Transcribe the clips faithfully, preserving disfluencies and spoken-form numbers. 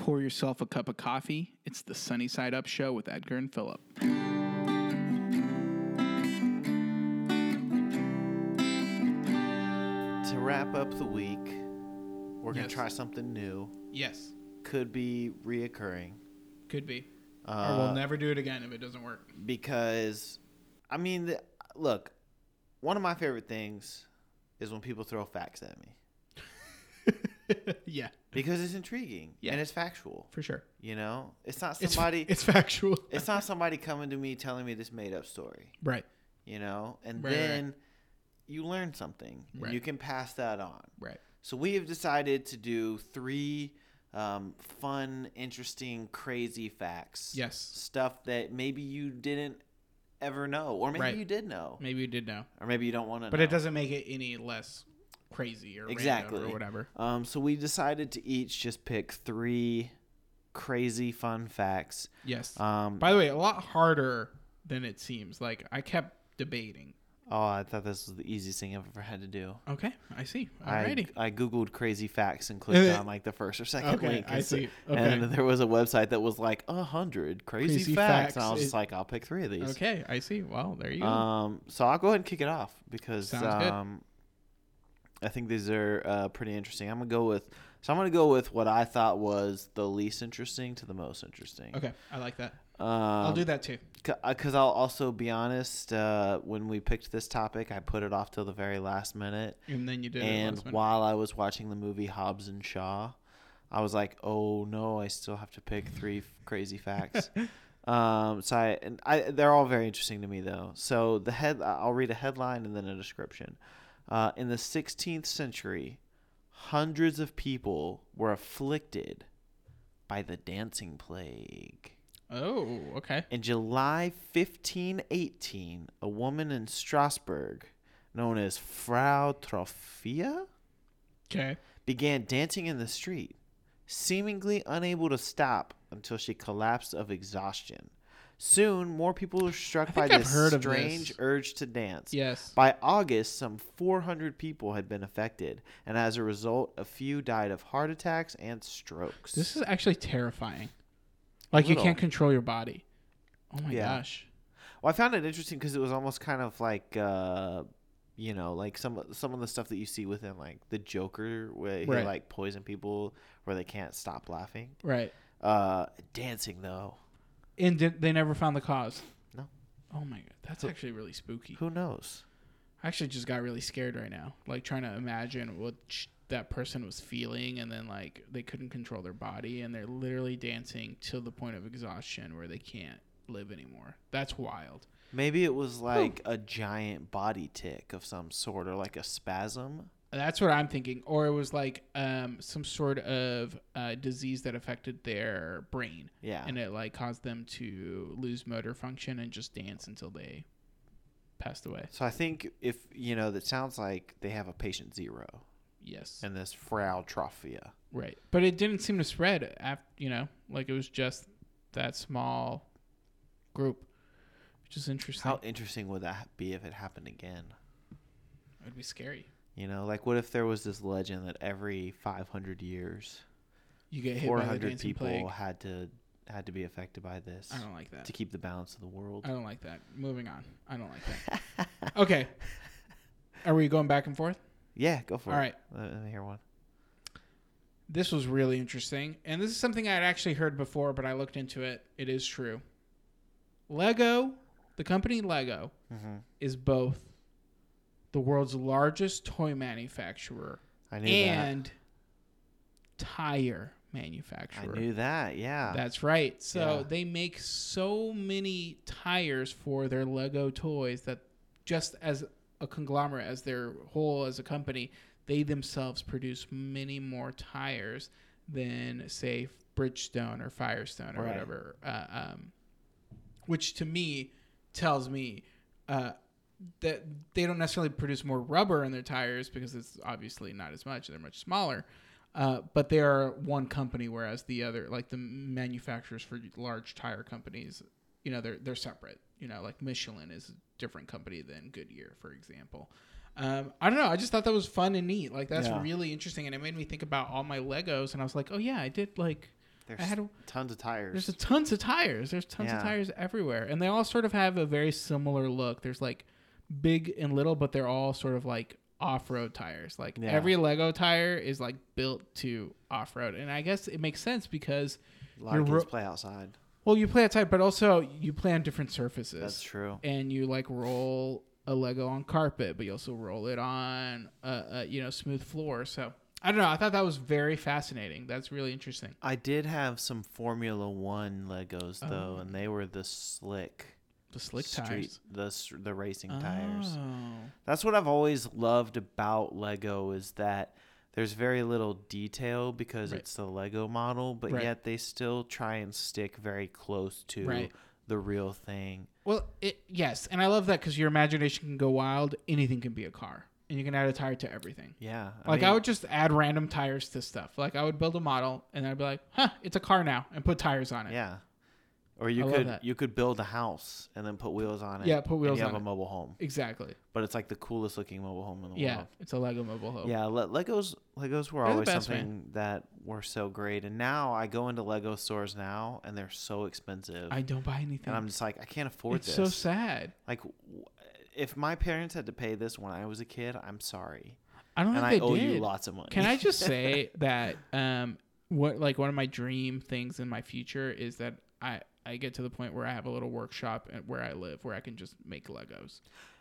Pour yourself a cup of coffee. It's the Sunny Side Up Show with Edgar and Philip. To wrap up the week, we're Yes. going to try something new. Yes. Could be reoccurring. Could be. Uh, or we'll never do it again if it doesn't work. Because, I mean, the, look, one of my favorite things is when people throw facts at me. Yeah. Because it's intriguing. Yeah. And it's factual. For sure. You know? It's not somebody... It's, it's factual. It's not somebody coming to me telling me this made-up story. Right. You know? And Right, then right. you learn something. And Right. you can pass that on. Right. So we have decided to do three um, fun, interesting, crazy facts. Yes. Stuff that maybe you didn't ever know. Or maybe Right. you did know. Maybe you did know. Or maybe you don't want to know. But it doesn't make it any less crazy or Exactly. random or whatever. Um, so we decided to each just pick three crazy, fun facts. Yes. Um, By the way, a lot harder than it seems. Like, I kept debating. oh, I thought this was the easiest thing I've ever had to do. Okay. I see. I, Alrighty. I Googled crazy facts and clicked on like the first or second Okay, link. I and so- see. Okay. And there was a website that was like a hundred crazy, Crazy facts. facts. And I was It- just like, I'll pick three of these. Okay. I see. Well, there you go. Um, so I'll go ahead and kick it off because Sounds good. um, I think these are uh, pretty interesting. I'm gonna go with so I'm gonna go with what I thought was the least interesting to the most interesting. Okay. I like that. Um, I'll do that too. Because I'll also be honest, uh, when we picked this topic, I put it off till the very last minute. And then you did it And last minute. while I was watching the movie Hobbs and Shaw, I was like, "Oh no, I still have to pick three f- crazy facts." um, so I and I they're all very interesting to me though. So the head, I'll read a headline and then a description. Uh, in the sixteenth century, hundreds of people were afflicted by the dancing plague. Oh, okay. In July fifteen eighteen, a woman in Strasbourg, known as Frau Trophia, Okay. began dancing in the street, seemingly unable to stop until she collapsed of exhaustion. Soon, more people were struck I by think I've this heard of strange this. urge to dance. Yes. By August, some four hundred people had been affected, and as a result, a few died of heart attacks and strokes. This is actually terrifying. Like, you Little. can't control your body. Oh, my Yeah. gosh. Well, I found it interesting because it was almost kind of like, uh, you know, like some some of the stuff that you see within like the Joker, where he Right. like poison people where they can't stop laughing. Right. Uh, dancing though, And did, they never found the cause. No. Oh, my God. That's Who- actually really spooky. who knows? I actually just got really scared right now. Like, trying to imagine what sh- that person was feeling, and then, like, they couldn't control their body, and they're literally dancing till the point of exhaustion where they can't live anymore. That's wild. Maybe it was like a giant body tick of some sort, or like a spasm. That's what I'm thinking. Or it was like um, some sort of uh, disease that affected their brain. Yeah. And it like caused them to lose motor function and just dance until they passed away. So I think if you know, that sounds like they have a patient zero Yes. in this Frau Trophia. Right. But it didn't seem to spread after, you know, like it was just that small group, which is interesting. How interesting would that be if it happened again? It would be scary. You know, like what if there was this legend that every five hundred years, You get hit four by the hundred dancing people plague. had to had to be affected by this I don't like that. to keep the balance of the world. I don't like that. Moving on. I don't like that. Okay. Are we going back and forth? Yeah, go for All it. right. Let let me hear one. This was really interesting. And this is something I had actually heard before, but I looked into it. It is true. Lego, the company Lego, Mm-hmm. is both the world's largest toy manufacturer I knew and tire that. manufacturer. I knew that. Yeah. That's right. So Yeah. they make so many tires for their Lego toys that just as a conglomerate, as their whole as a company, they themselves produce many more tires than, say, Bridgestone or Firestone or Right. whatever. Uh, um, which to me tells me uh, that they don't necessarily produce more rubber in their tires because it's obviously not as much. They're much smaller. Uh, but they are one company, whereas the other, like the manufacturers for large tire companies, you know, they're they're separate. You know, like Michelin is a different company than Goodyear, for example. Um, I don't know. I just thought that was fun and neat. Like, that's Yeah. really interesting. And it made me think about all my Legos. And I was like, oh, yeah, I did, like, There's I had tons of tires. There's a tons of tires. There's tons Yeah. of tires everywhere, and they all sort of have a very similar look. There's like big and little, but they're all sort of like off-road tires. Like Yeah. every Lego tire is like built to off-road, and I guess it makes sense because a lot you're of kids ro- play outside. well, you play outside, but also you play on different surfaces. That's true. And you like roll a Lego on carpet, but you also roll it on a, a you know smooth floor. So I don't know. I thought that was very fascinating. That's really interesting. I did have some Formula One Legos though, Oh. and they were the slick, The slick street, tires. the s- the racing tires. Oh. That's what I've always loved about Lego is that there's very little detail because Right. it's the Lego model, but Right. yet they still try and stick very close to Right. the real thing. Well, it, yes, and I love that because your imagination can go wild. Anything can be a car, and you can add a tire to everything. Yeah. Like mean, I would just add random tires to stuff. Like I would build a model, and I'd be like, "Huh, it's a car now," and put tires on it. Yeah. Or you I love could that. you could build a house and then put wheels on it. Yeah, put wheels and you on have it. a mobile home. Exactly. But it's like the coolest looking mobile home in the Yeah, world. it's a Lego mobile home. Yeah, Le- Legos Legos were They're the always best, something that were so great. And now I go into Lego stores now and they're so expensive. I don't buy anything. and I'm just like I can't afford it's this. so sad. Like w- if my parents had to pay this when I was a kid, I'm sorry. I don't And think I they owe did. you lots of money. Can I just say that um, what like one of my dream things in my future is that I I get to the point where I have a little workshop at where I live where I can just make Legos.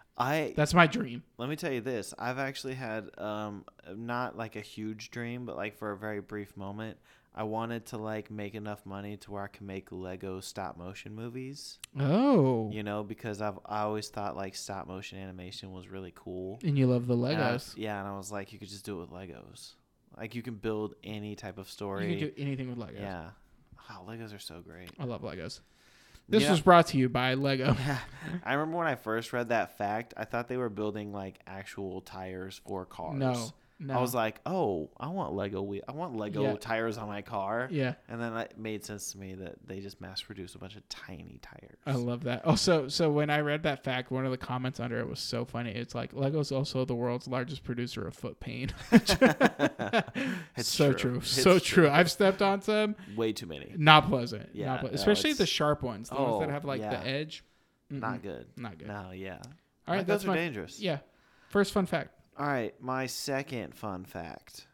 I That's my dream. let me tell you this. I've actually had um not like a huge dream, but like for a very brief moment, I wanted to like make enough money to where I can make Lego stop motion movies. Oh, You know, because I've I always thought like stop motion animation was really cool. and you love the And I- Legos. yeah, and I was like, you could just do it with Legos. Like you can build any type of You story. can do anything with Legos. Yeah. Wow, Legos are so great. I love Legos. This Yeah. was brought to you by Lego. Yeah. I remember when I first read that fact, I thought they were building like actual tires for cars. No, no. I was like, "Oh, I want Lego wheel. I want Lego Yeah. tires on my car." yeah, And then it made sense to me that they just mass produce a bunch of tiny tires. I love that. Oh, so so when I read that fact, one of the comments under it was so funny. It's like Lego's also the world's largest producer of foot paint. It's so true. true. It's So true. true. I've stepped on some. Way too many. Not pleasant. Yeah, Not ple- no, especially the it's- sharp ones, the ones that Oh, have like yeah. the edge. Mm-mm. Not good. Not good. No, yeah. All right, Legos that's are my dangerous. yeah. First fun fact. All right, my second fun fact.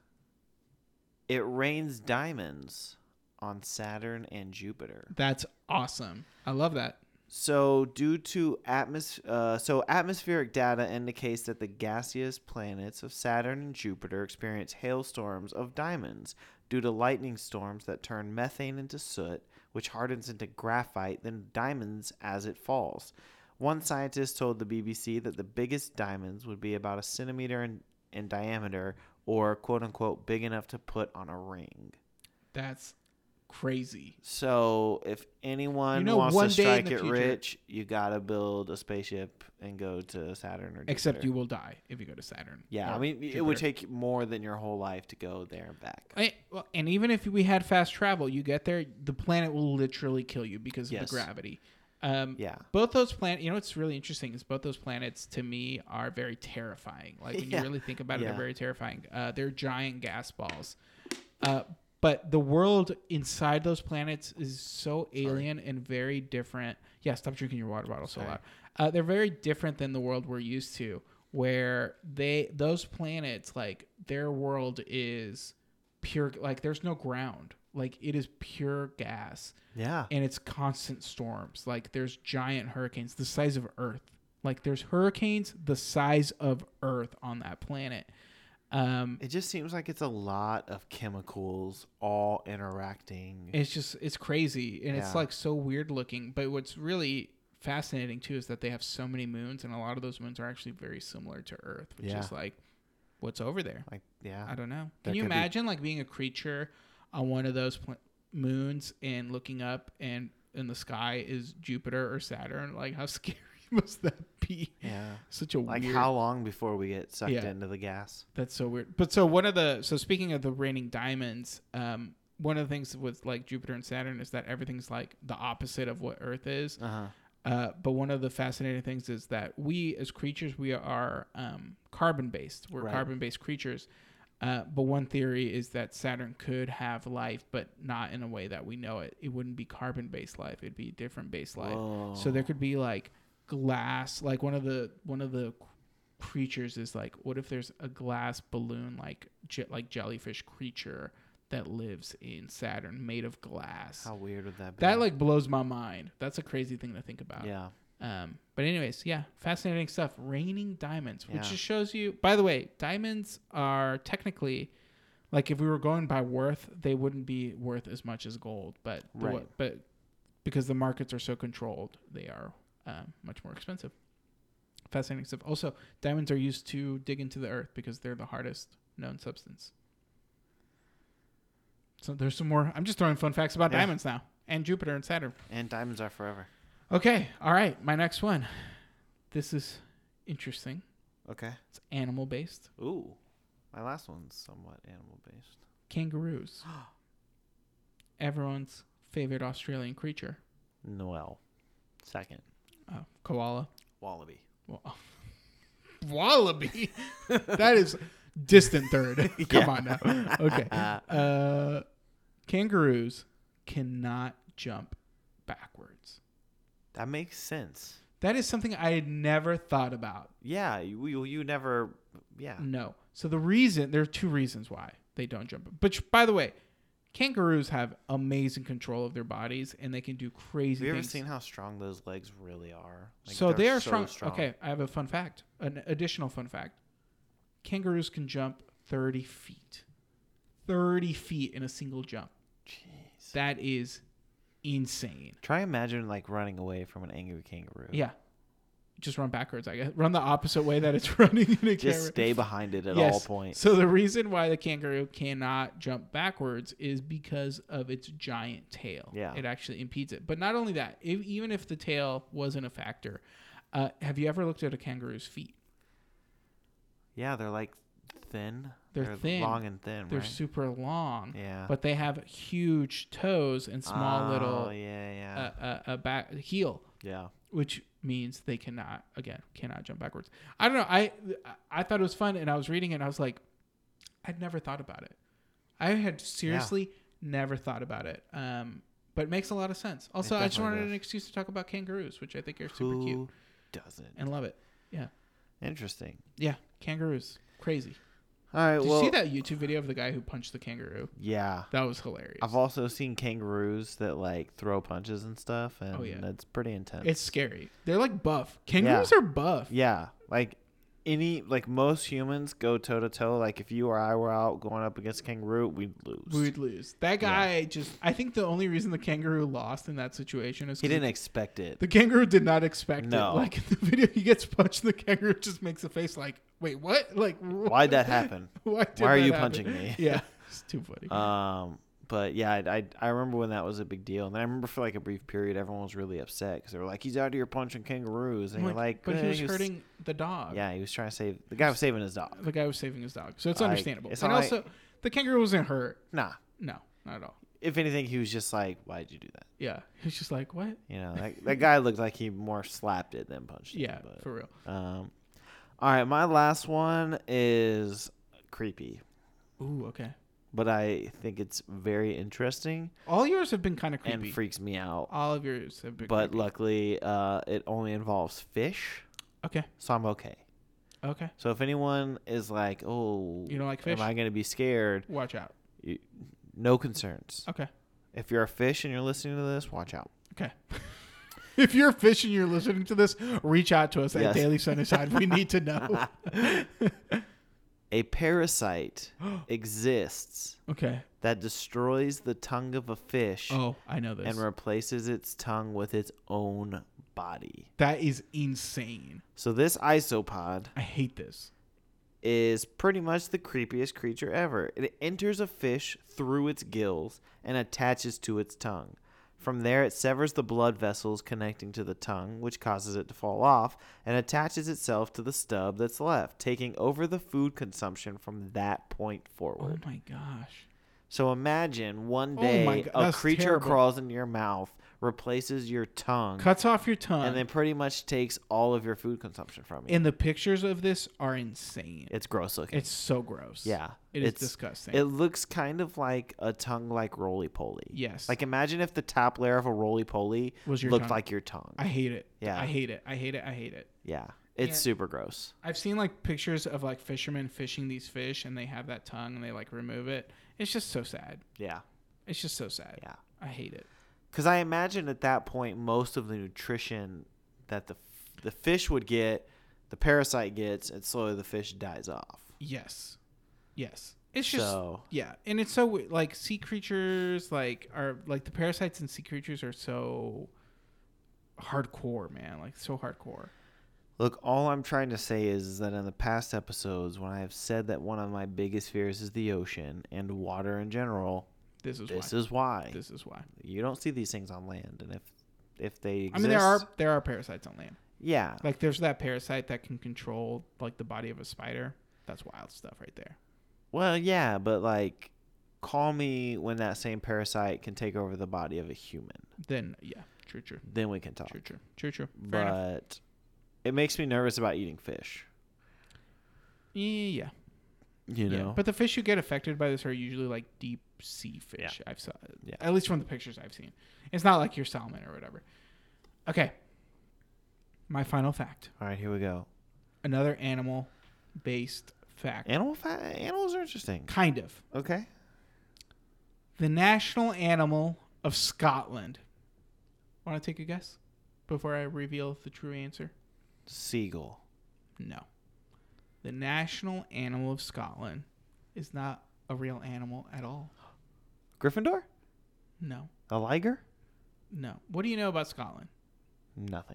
It rains diamonds on Saturn and Jupiter. That's awesome. I love that. So, due to atmos- uh, so atmospheric data indicates that the gaseous planets of Saturn and Jupiter experience hailstorms of diamonds due to lightning storms that turn methane into soot, which hardens into graphite, then diamonds as it falls. One scientist told the B B C that the biggest diamonds would be about a centimeter in, in diameter, or quote unquote big enough to put on a ring. That's crazy. So if anyone You know, wants one to day in strike the it future- rich, you gotta build a spaceship and go to Saturn or Jupiter. Except you will die if you go to Saturn. Yeah, or I mean, it would Jupiter. take more than your whole life to go there and back. I- well, and even if we had fast travel, you get there, the planet will literally kill you because of Yes. the gravity. Um, Yeah. Both those planets, you know what's really interesting is both those planets to me are very terrifying. Like when Yeah. you really think about it, Yeah. they're very terrifying. Uh, they're giant gas balls. Uh, but the world inside those planets is so alien and very different. Yeah, stop drinking your water bottle so Sorry. loud. Uh, they're very different than the world we're used to, where they those planets like their world is pure. Like there's no ground. Like it is pure gas. Yeah. And it's constant storms. Like there's giant hurricanes the size of Earth. Like there's hurricanes the size of Earth on that planet. Um, It just seems like it's a lot of chemicals all interacting. it's just it's crazy and it's Yeah. like so weird looking. But what's really fascinating too is that they have so many moons, and a lot of those moons are actually very similar to Earth, which Yeah. is like what's over there. like, yeah. I don't know. That Can you could be- imagine like being a creature on one of those pl- moons and looking up and in the sky is Jupiter or Saturn? Like how scary must that be? Yeah. Such a Like weird. how long before we get sucked Yeah. into the gas? That's so weird. But so one of the so speaking of the raining diamonds, um, one of the things with like Jupiter and Saturn is that everything's like the opposite of what Earth is. Uh-huh. Uh, but one of the fascinating things is that we as creatures, we are um, carbon based. We're Right. carbon based creatures. Uh, but one theory is that Saturn could have life, but not in a way that we know it. It wouldn't be carbon-based life. It'd be different based life. Whoa. So there could be like glass. Like one of the one of the creatures is like, what if there's a glass balloon like je- like jellyfish creature that lives in Saturn made of glass? How weird would that be? That like blows my mind. That's a crazy thing to think about. Yeah. Um, but anyways, yeah, fascinating stuff. Raining diamonds, which Yeah. just shows you. By the way, diamonds are technically, like, if we were going by worth, they wouldn't be worth as much as gold. But the, Right. but because the markets are so controlled, they are um, much more expensive. Fascinating stuff. Also, diamonds are used to dig into the earth because they're the hardest known substance. So there's some more. I'm just throwing fun facts about Yeah. diamonds now, and Jupiter and Saturn. And diamonds are forever. Okay, all right. My next one. This is interesting. Okay. It's animal based. Ooh. My last one's somewhat animal based. Kangaroos. Everyone's favorite Australian creature. Noel. Second. Oh, koala. Wallaby. Well, wallaby. That is distant third. Come Yeah. on now. Okay. Uh, kangaroos cannot jump backwards. That makes sense. That is something I had never thought about. Yeah, you you, you never. Yeah. No. So the reason, there are two reasons why they don't jump. But by the way, kangaroos have amazing control of their bodies and they can do crazy Have you ever things. seen how strong those legs really are? Like, so they're they are so strong. Okay, I have a fun fact, an additional fun fact. Kangaroos can jump thirty feet. thirty feet in a single jump. Jeez. That is insane. Try imagine like running away from an angry kangaroo. Yeah. Just run backwards, I guess. Run the opposite way that it's running in a Just camera. stay behind it at Yes. all points. So the reason why the kangaroo cannot jump backwards is because of its giant tail. Yeah. It actually impedes it. But not only that, if, even if the tail wasn't a factor, uh, have you ever looked at a kangaroo's feet? Yeah, they're like thin. They're thin. long and thin, They're right? super long, Yeah. but they have huge toes and small oh, little yeah, yeah. uh, uh, uh, back heel, yeah. which means they cannot, again, cannot jump backwards. I don't know. I I thought it was fun, and I was reading it, and I was like, I'd never thought about it. I had seriously never thought about it. Um, but it makes a lot of sense. Also, I just definitely wanted does. an excuse to talk about kangaroos, which I think are super Who cute doesn't? and love it. Yeah. Interesting. Yeah. Kangaroos. Crazy. All right. Did well, you see that YouTube video of the guy who punched the kangaroo? yeah. That was hilarious. I've also seen kangaroos that like throw punches and stuff, and Oh, yeah. that's pretty intense. It's scary. They're like buff. Kangaroos are buff. Yeah, like any like most humans go toe to toe. Like if you or I were out going up against a kangaroo, we'd lose. We'd lose. That guy just, I think the only reason the kangaroo lost in that situation is he 'cause didn't expect it. the kangaroo did not expect No. it. Like in the video, he gets punched, and the kangaroo just makes a face like, wait, what? Like, Why'd that happen? Why, did Why are that you happen? punching me? Yeah, it's too funny. Um, but yeah, I, I I remember when that was a big deal, and then I remember for like a brief period, everyone was really upset because they were like, "He's out here punching kangaroos," and I'm you're like, but "Eh, he was hurting the dog. Yeah, he was trying to save the guy was saving his dog. The guy was saving his dog, so it's Like, understandable. it's and not also, like- the kangaroo wasn't hurt. Nah, No, not at all. if anything, he was just like, "Why'd you do that?" Yeah, he's just like, what? You know, that, that guy looked like he more slapped it than punched it. Yeah, but, for real. Um, all right, my last one is creepy, Ooh, okay. but I think it's very interesting All yours have been kind of creepy. and freaks me out. All of yours have been But creepy. luckily, uh, it only involves fish, Okay, so I'm okay. okay. So if anyone is like, "Oh, You don't like fish? am I going to be scared?" Watch out. You, no concerns. Okay. If you're a fish and you're listening to this, watch out. Okay. If you're a fish and you're listening to this, reach out to us at Yes. Daily Sunnyside. We need to know. A parasite exists Okay. that destroys the tongue of a fish Oh, I know this. and replaces its tongue with its own body. That is insane. So this isopod I hate this. is pretty much the creepiest creature ever. It enters a fish through its gills and attaches to its tongue. From there, it severs the blood vessels connecting to the tongue, which causes it to fall off, and attaches itself to the stub that's left, taking over the food consumption from that point Oh forward. my gosh. So imagine one Oh day my God, a that's creature terrible. crawls into your mouth, replaces your tongue, Cuts off your tongue. and then pretty much takes all of your food consumption from you. And the pictures of this are insane. It's gross looking. It's so gross. yeah. It is it's, disgusting. It looks kind of like a tongue like roly poly. Yes. Like imagine if the top layer of a roly poly Was your looked tongue. like your tongue. I hate it. Yeah. I hate it. I hate it. I hate it. yeah. It's Yeah. super gross. I've seen like pictures of like fishermen fishing these fish and they have that tongue and they like remove it. It's just so sad. Yeah. It's just so sad. Yeah. I hate it. Because I imagine at that point, most of the nutrition that the the fish would get, the parasite gets, and slowly the fish dies off. Yes. Yes. It's just So yeah, and it's so we- like sea creatures like are like the parasites in sea creatures are so hardcore, man. Like so hardcore. look, all I'm trying to say is, is that in the past episodes, when I have said that one of my biggest fears is the ocean and water in general, This is this why. is why. This is why. You don't see these things on land, and if if they exist, I mean, there are there are parasites on land. yeah, Like there's that parasite that can control like the body of a spider. That's wild stuff right there. well, yeah, but like, call me when that same parasite can take over the body of a human. Then yeah, true, true, Then we can talk. true, true, true, true. Fair enough. But it makes me nervous about eating fish. Yeah, You yeah. know, But the fish who get affected by this are usually like deep sea fish. I've saw, Yeah. at least from the pictures I've seen. It's not like your salmon or whatever. Okay. My final fact. all right, here we go. Another animal-based fact. Animal fa- animals are interesting. Kind of. Okay. The national animal of Scotland. Want to take a guess before I reveal the true answer? Seagull. No. The national animal of Scotland is not a real animal at all. Gryffindor? No. A liger? No. What do you know about Scotland? Nothing.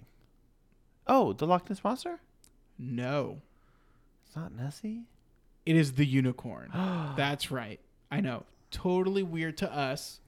Oh, the Loch Ness Monster? No. It's not Nessie? It is the unicorn. That's right. I know. Totally weird to us.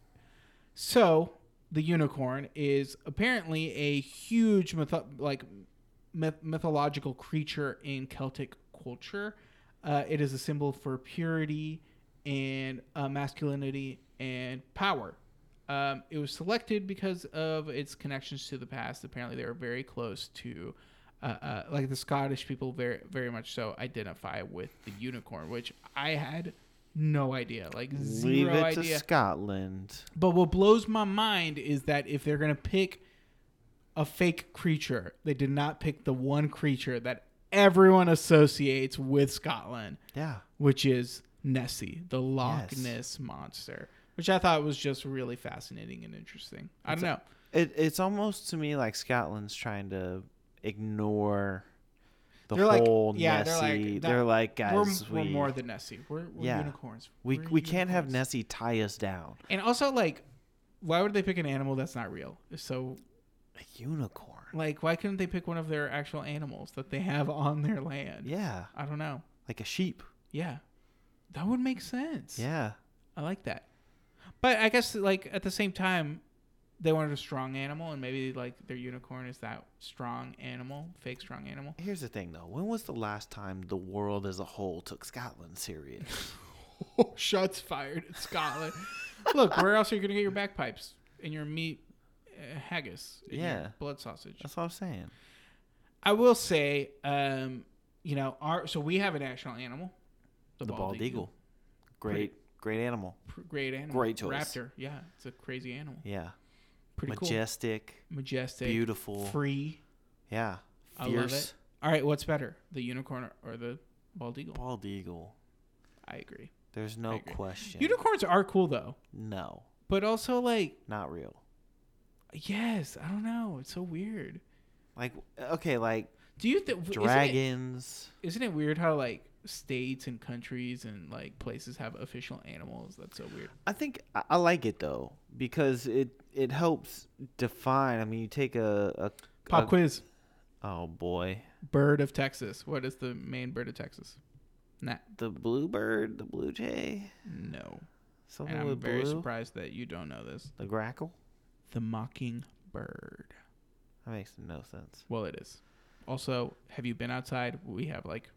So, the unicorn is apparently a huge mytho- like myth- mythological creature in Celtic culture. Uh, it is a symbol for purity and uh, masculinity and power. Um, it was selected because of its connections to the past. Apparently, they were very close to, uh, uh, like the Scottish people, very very much so identify with the unicorn, which I had no idea, like zero Leave it idea. to Scotland. But what blows my mind is that if they're gonna pick a fake creature, they did not pick the one creature that everyone associates with Scotland, Yeah. which is Nessie, the Loch Yes. Ness monster, which I thought was just really fascinating and interesting. I It's don't a- know. It It's almost to me like Scotland's trying to ignore the They're like- whole yeah, they're like, Nessie. that- They're like, we're, guys, we're we, more than Nessie. We're, we're Yeah. unicorns. we, We're we can't have unicorns. Nessie tie us down. And also, like, why would they pick an animal that's not real? So, A unicorn. like, why couldn't they pick one of their actual animals that they have on their land? Yeah. I don't know. Like a sheep. Yeah. That would make sense. Yeah. I like that. But I guess, like, at the same time, they wanted a strong animal, and maybe, like, their unicorn is that strong animal, fake strong animal. Here's the thing, though. When was the last time the world as a whole took Scotland serious? Shots fired at Scotland. Look, where else are you going to get your bagpipes and your meat uh, haggis? And Yeah. Your blood sausage. That's what I'm saying. I will say, um, you know, our so we have a national animal, The, bald, eagle. Great, Pretty- great animal. Pr- Great animal. Great choice. Raptor. Yeah, it's a crazy animal. Yeah. Pretty Majestic. cool. Majestic. Beautiful. Free. Yeah. I love Fierce. it. All right, what's better, the unicorn or the bald eagle? Bald eagle. I agree. There's I no agree. question. Unicorns are cool though, No. but also like, Not real. yes, I don't know. It's so weird. Like, okay, like Do you think dragons. Isn't it weird how like states and countries and like places have official animals? That's so weird. I think I, I like it though because it it helps define. I mean, you take a, a Pop a- quiz. Oh boy, Bird of Texas. What is the main bird of Texas? Nah, the bluebird, the blue jay, no. something And I'm with very blue. surprised that you don't know this. The grackle. The mockingbird. That makes no sense. Well, it is. Also, have you been outside? We have like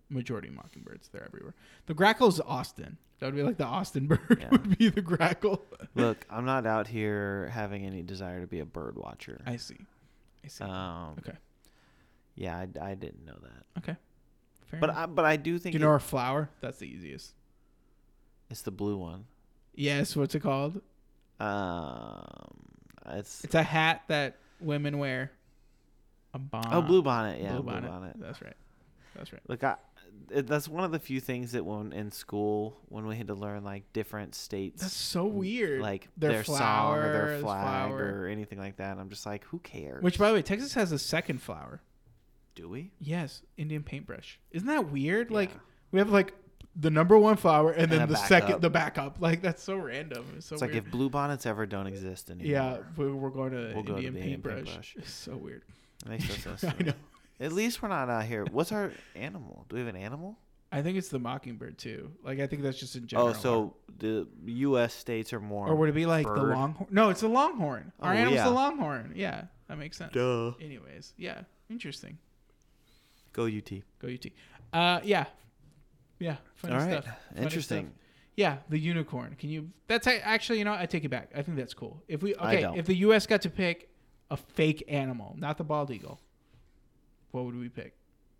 majority mockingbirds. They're everywhere. The grackle is Austin. That would be like the Austin bird Yeah. would be the grackle. Look, I'm not out here having any desire to be a bird watcher. I see. I see. Um, Okay. Yeah, I, I didn't know that. Okay. Fair But enough. I, but I do Do think you know it- our flower? That's the easiest. it's the blue one. Yes. What's it called? Um, it's It's a hat that women wear. A bon- oh blue bonnet. Yeah, blue blue bonnet. bonnet. That's right. That's right. Look, I, it, that's one of the few things that when in school when we had to learn like different states, That's so weird. like Their their, song or flower, their this flag flower. or anything like that. I'm just like, who cares? Which, by the way, Texas has a second flower. do we? Yes, Indian paintbrush. Isn't that weird? Like Yeah. we have like the number one flower and, And then a the second, backup. the backup. Like that's so random. It's so It's like weird. if blue bonnets ever don't exist anymore. Yeah, we- we're going to We'll go to Indian the Indian paintbrush. paintbrush. It's so weird. It makes no sense. to I me. know. At least we're not out here. What's our animal? Do we have an animal? I think it's the mockingbird too. Like I think that's just in general. Oh, so the U S states are more. or would it be like the bird. longhorn? No, it's the longhorn. Our Oh, animal's yeah. the longhorn. Yeah, that makes sense. Duh. Anyways, yeah, interesting. Go U T. Go U T. Uh, yeah, yeah. Funny All right. stuff. Funny Interesting. stuff. Yeah, the unicorn. Can you? That's a- actually, you know, I take it back. I think that's cool. If we I okay, don't. if the U S got to pick a fake animal, not the bald eagle, what would we pick?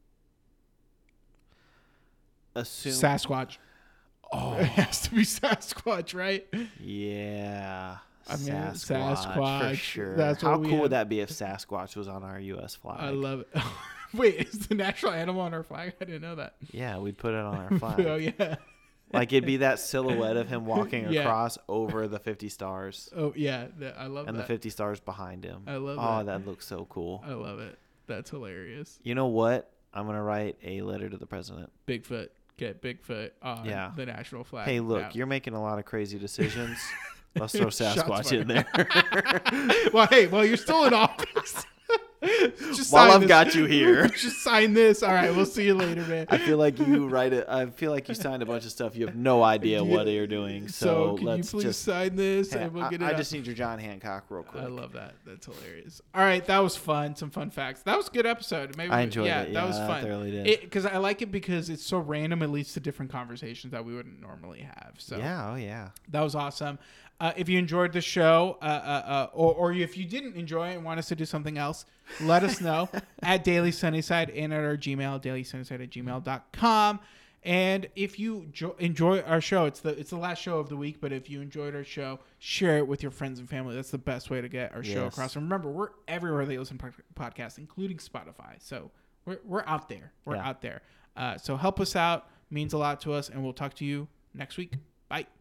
Assume. Sasquatch. oh. It has to be Sasquatch, right? Yeah. I mean, Sasquatch, Sasquatch, for sure. that's How what we cool have. would that be if Sasquatch was on our U S flag? I love it. Wait, is the national animal on our flag? I didn't know that. yeah, we'd put it on our flag. Oh yeah. Like it'd be that silhouette of him walking Yeah. across over the fifty stars, Oh yeah. that- I love and the that. fifty stars behind him. I love oh, that. that looks so cool. I love it. That's hilarious. You know what? I'm gonna write a letter to the president. Bigfoot. Get Bigfoot on Yeah. the national flag. Hey, look, Yeah. you're making a lot of crazy decisions. Let's throw Shots Sasquatch in fired. there. Well, hey, well, you're still in office. Just While sign I've this. got you here. Just sign this. All right, we'll see you later, man. I feel like you write it. I feel like you signed a bunch of stuff. You have no idea what you're doing. So, So, can let's you please just. sign this Hey, and we'll I, get it I out. just need your John Hancock real quick. I love that. That's hilarious. All right, that was fun. Some fun facts. That was a good episode. Maybe I we- enjoyed yeah, it. that Yeah, was I fun. thoroughly did. Because I like it because it's so random. It leads to different conversations that we wouldn't normally have. So Yeah. Oh yeah. that was awesome. Uh, if you enjoyed the show, uh, uh, uh, or, or if you didn't enjoy it and want us to do something else, let us know at Daily Sunnyside and at our Gmail, dailysunnyside at gmail dot com. And if you jo- enjoy our show, it's the it's the last show of the week, but if you enjoyed our show, share it with your friends and family. That's the best way to get our show Yes. across. And remember, we're everywhere they listen to podcasts, including Spotify. So we're, we're out there. We're Yeah. out there. Uh, so help us out. Means a lot to us, and we'll talk to you next week. Bye.